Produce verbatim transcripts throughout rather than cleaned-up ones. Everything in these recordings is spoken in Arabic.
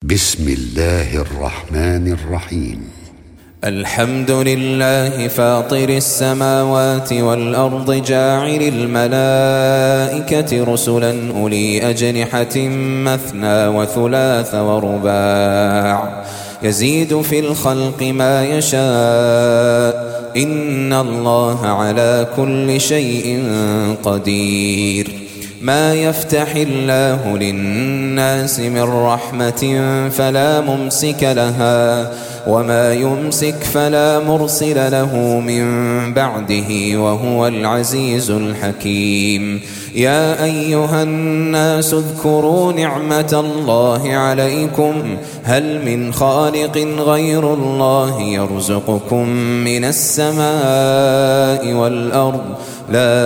بسم الله الرحمن الرحيم. الحمد لله فاطر السماوات والأرض جاعل الملائكة رسلا أولي أجنحة مثنى وثلاث ورباع يزيد في الخلق ما يشاء إن الله على كل شيء قدير. ما يفتح الله للناس من رحمة فلا ممسك لها وما يمسك فلا مرسل له من بعده وهو العزيز الحكيم. يا أيها الناس اذكروا نعمة الله عليكم هل من خالق غير الله يرزقكم من السماء والأرض لا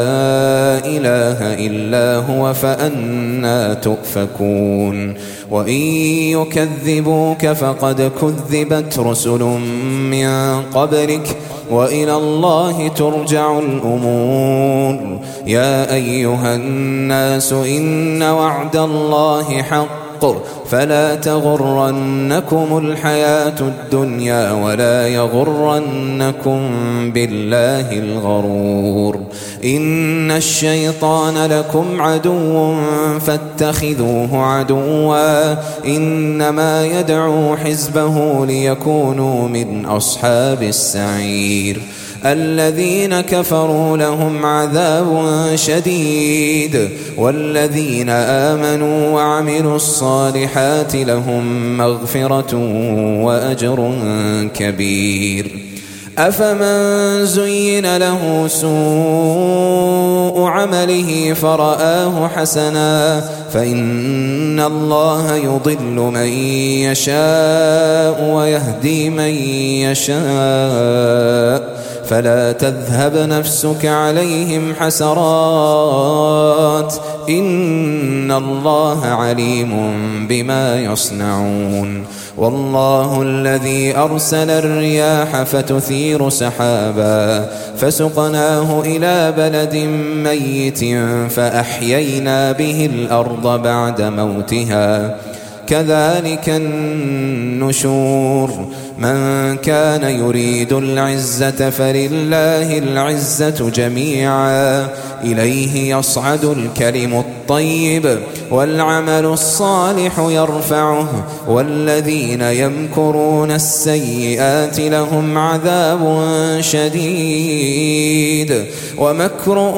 إله إلا هو فأنى تؤفكون. وإن يكذبوك فقد كذبت رسل من قبلك وإلى الله ترجع الأمور. يا أيها الناس إن وعد الله حق فلا تغرنكم الحياة الدنيا ولا يغرنكم بالله الغرور. إن الشيطان لكم عدو فاتخذوه عدوا إنما يدعو حزبه ليكونوا من أصحاب السعير. الذين كفروا لهم عذاب شديد والذين آمنوا وعملوا الصالحات لهم مغفرة وأجر كبير. أفمن زين له سوء عمله فرآه حسنا فإن الله يضل من يشاء ويهدي من يشاء فلا تذهب نفسك عليهم حسرات إن الله عليم بما يصنعون. والله الذي أرسل الرياح فتثير سحابا فسقناه إلى بلد ميت فأحيينا به الأرض بعد موتها كذلك النشور. من كان يريد العزة فلله العزة جميعا إليه يصعد الكلم الطيب والعمل الصالح يرفعه والذين يمكرون السيئات لهم عذاب شديد ومكر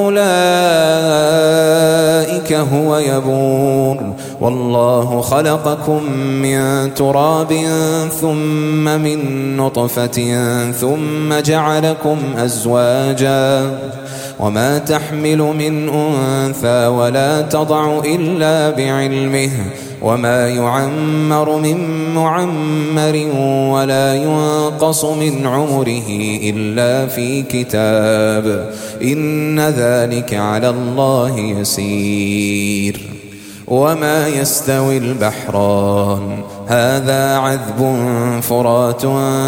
أولئك هو يبور. والله خلقكم من تراب ثم من نطفة ثم جعلكم أزواجا وما تحمل من أنثى ولا تضع إلا بعلمه وما يعمر من معمر ولا ينقص من عمره إلا في كتاب إن ذلك على الله يسير. وما يستوي البحران هذا عذب فرات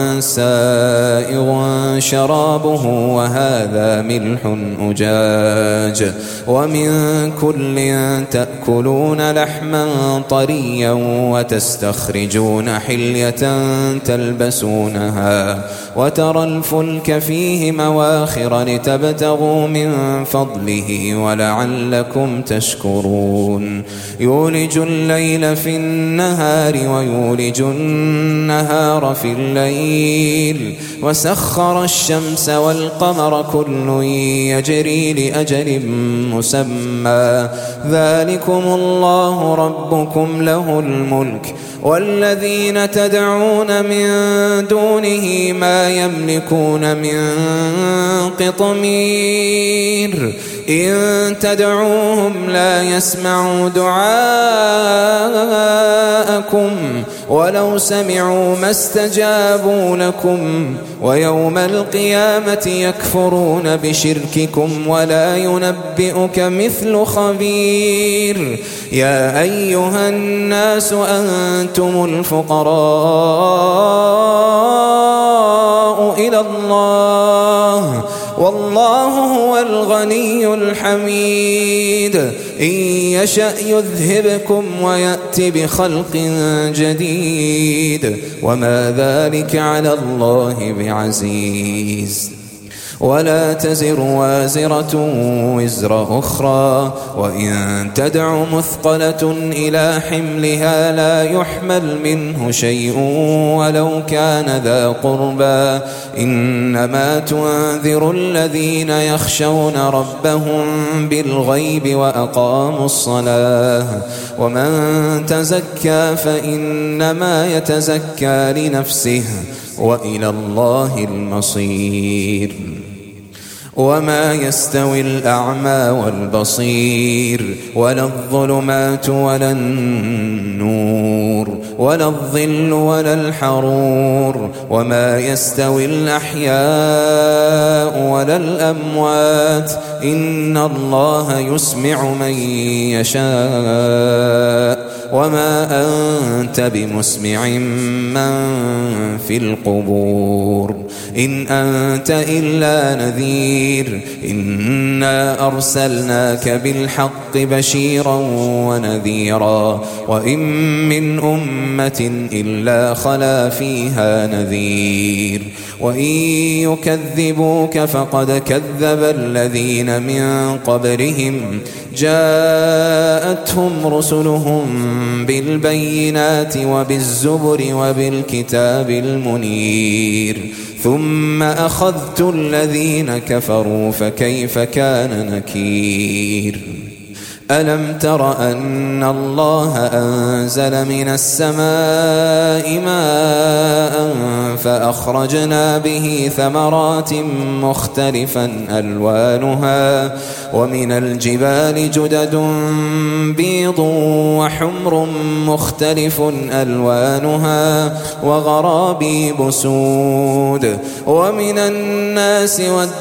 سائغ شرابه وهذا ملح أجاج ومن كل تأكلون لحما طريا وتستخرجون حلية تلبسونها وترى الفلك فيه مواخر لتبتغوا من فضله ولعلكم تشكرون. يولج الليل في النهار ويولج النهار في الليل وسخر الشمس والقمر كل يجري لأجل مسمى ذلكم الله ربكم له الملك والذين تدعون من دونه ما يملكون من قطمير إن تدعوهم لا يسمعوا دعاءكم ولو سمعوا ما استجابوا لكم ويوم القيامة يكفرون بشرككم ولا ينبئك مثل خبير. يا أيها الناس أنتم الفقراء إلى الله والله هو الغني الحميد إن يشأ يذهبكم ويأت بخلق جديد وما ذلك على الله بعزيز. ولا تزر وازرة وزر أخرى وإن تدع مثقلة إلى حملها لا يحمل منه شيء ولو كان ذا قربى إنما تنذر الذين يخشون ربهم بالغيب وأقاموا الصلاة ومن تزكى فإنما يتزكى لنفسه وإلى الله المصير. وما يستوي الأعمى والبصير ولا الظلمات ولا النور ولا الظل ولا الحرور وما يستوي الأحياء ولا الأموات إن الله يسمع من يشاء وما أنت بمسمع من في القبور إن أنت إلا نذير إنا أرسلناك بالحق بشيرا ونذيرا وإن من أمة إلا خلا فيها نذير وإن يكذبوك فقد كذب الذين من قبلهم جاءتهم رسلهم بالبينات وبالزبر وبالكتاب المنير ثم أخذت الذين كفروا فكيف كان نكير. ألم تر أن الله أنزل من السماء ماء فأخرجنا به ثمرات مختلفا ألوانها ومن الجبال جدد بيض وحمر مختلف ألوانها وغرابيب سود ومن الناس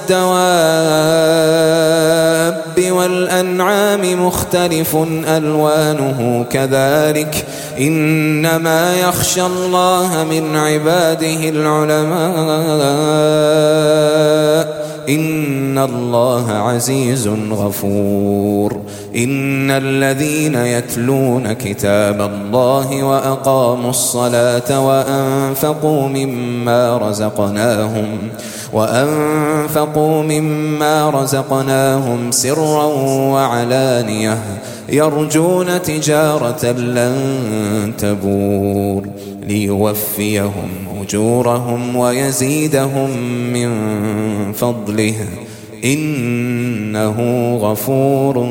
والدواب والأنعام مختلف ألوانه كذلك إنما يخشى الله من عباده العلماء إن الله عزيز غفور. إن الذين يتلون كتاب الله وأقاموا الصلاة وأنفقوا مما رزقناهم وأنفقوا مما رزقناهم سرا وعلانية يرجون تجارة لن تبور ليوفيهم أجورهم ويزيدهم من فضله إنه غفور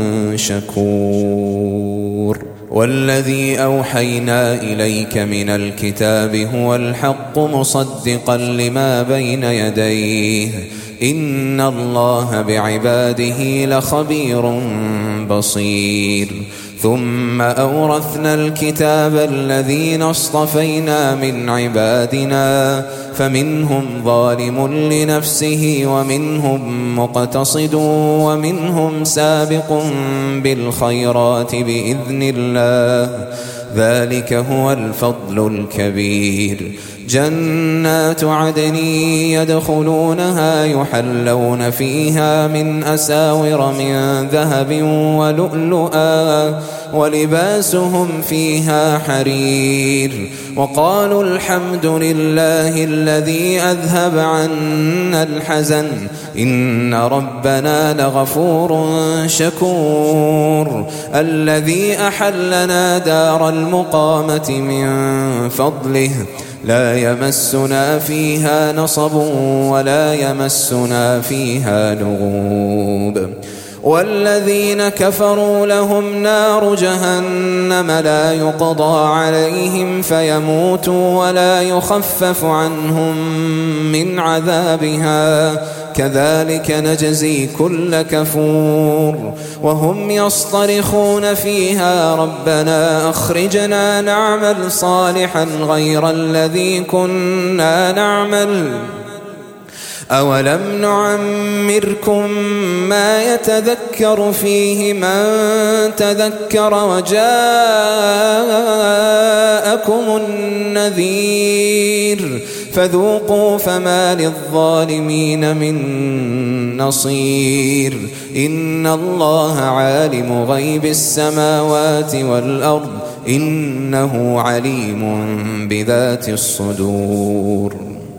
شكور. والذي أوحينا إليك من الكتاب هو الحق مصدقا لما بين يديه إن الله بعباده لخبير بصير. ثم أورثنا الكتاب الذين اصطفينا من عبادنا فمنهم ظالم لنفسه ومنهم مقتصد ومنهم سابق بالخيرات بإذن الله ذلك هو الفضل الكبير. جنات عدن يدخلونها يحلون فيها من أساور من ذهب ولؤلؤا ولباسهم فيها حرير وقالوا الحمد لله الذي أذهب عنا الحزن إن ربنا لغفور شكور. الذي أحلنا دار المقامة من فضله لا يمسنا فيها نصب ولا يمسنا فيها لغوب. والذين كفروا لهم نار جهنم لا يقضى عليهم فيموتوا ولا يخفف عنهم من عذابها كذلك نجزي كل كفور. وهم يصطرخون فيها ربنا أخرجنا نعمل صالحا غير الذي كنا نعمل أولم نعمركم ما يتذكر فيه من تذكر وجاءكم النذير فذوقوا فما للظالمين من نصير إن الله عالم غيب السماوات والأرض إنه عليم بذات الصدور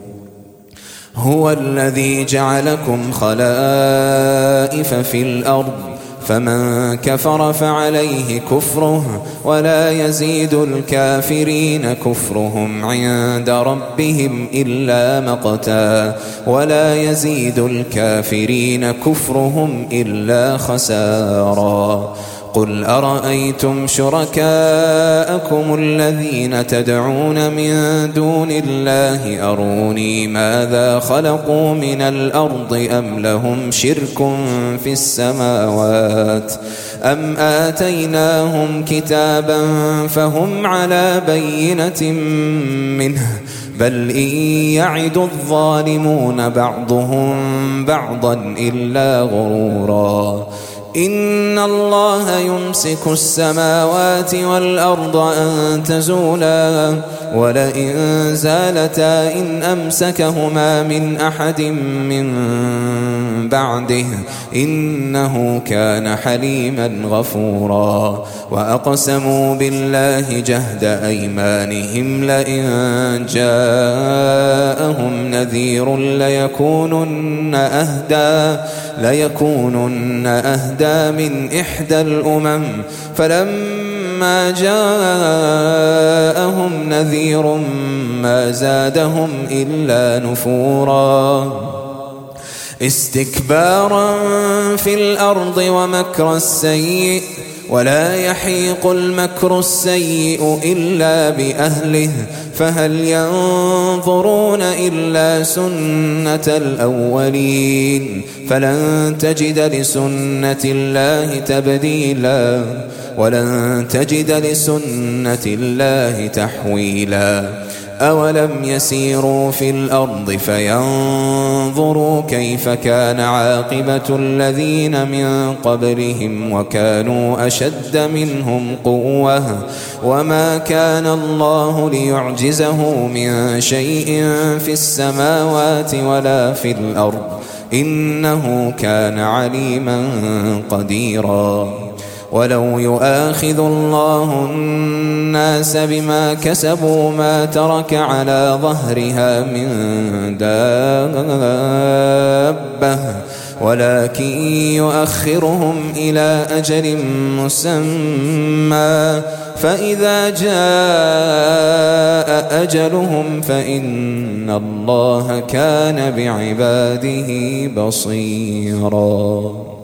هو الذي جعلكم خلائف في الأرض فمن كفر فعليه كفره ولا يزيد الكافرين كفرهم عند ربهم إلا مقتا ولا يزيد الكافرين كفرهم إلا خسارا قل أرأيتم شركاءكم الذين تدعون من دون الله أروني ماذا خلقوا من الأرض أم لهم شرك في السماوات أم آتيناهم كتابا فهم على بينة منه بل إن يعد الظالمون بعضهم بعضا إلا غرورا إن الله يمسك السماوات والأرض أن تزولا ولئن زالتا إن أمسكهما من أحد من بعده إنه كان حليما غفورا وأقسموا بالله جهد أيمانهم لئن جاءهم نذير ليكونن أهدى ليكونن أهدى من إحدى الأمم فلما جاءهم نذير ما زادهم إلا نفورا استكبارا في الأرض ومكر السيء ولا يحيق المكر السيء إلا بأهله فهل ينظرون إلا سنة الأولين فلن تجد لسنة الله تبديلا ولن تجد لسنة الله تحويلا أولم يسيروا في الأرض فينظروا كيف كان عاقبة الذين من قبلهم وكانوا أشد منهم قوة وما كان الله ليعجزه من شيء في السماوات ولا في الأرض إنه كان عليما قديرا ولو يؤاخذ الله الناس بما كسبوا ما ترك على ظهرها من دابة ولكن يؤخرهم إلى أجل مسمى فإذا جاء أجلهم فإن الله كان بعباده بصيرا.